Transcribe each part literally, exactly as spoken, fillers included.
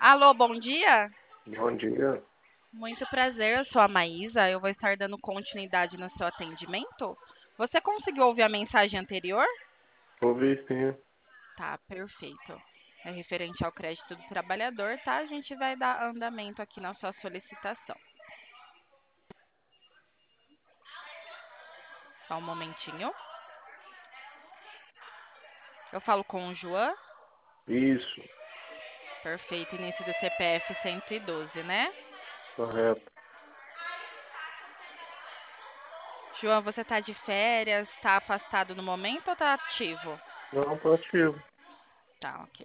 Alô, bom dia. Bom dia. Muito prazer, eu sou a Maísa. Eu vou estar dando continuidade no seu atendimento. Você conseguiu ouvir a mensagem anterior? Ouvi sim. Tá, perfeito. É referente ao crédito do trabalhador, tá? A gente vai dar andamento aqui na sua solicitação. Só um momentinho. Eu falo com o João. Isso, Perfeito, início do C P F cento e doze, né? correto. João, você tá de férias, tá afastado no momento ou tá ativo? Não, tô ativo. Tá, ok.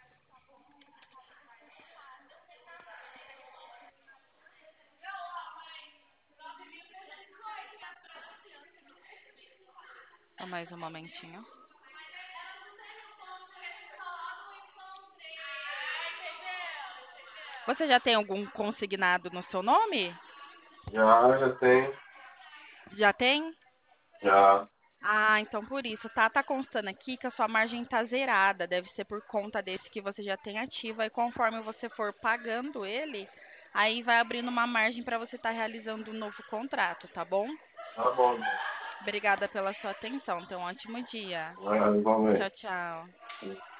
Só mais um momentinho. Você já tem algum consignado no seu nome? Já, já tem. Já tem? Já. Ah, então por isso, tá? Tá constando aqui que a sua margem tá zerada. Deve ser por conta desse que você já tem ativo. Aí conforme você for pagando ele, aí vai abrindo uma margem para você estar realizando um novo contrato, tá bom? Tá bom. Obrigada pela sua atenção. Tenha um ótimo dia. Vai, igualmente. Tchau, tchau.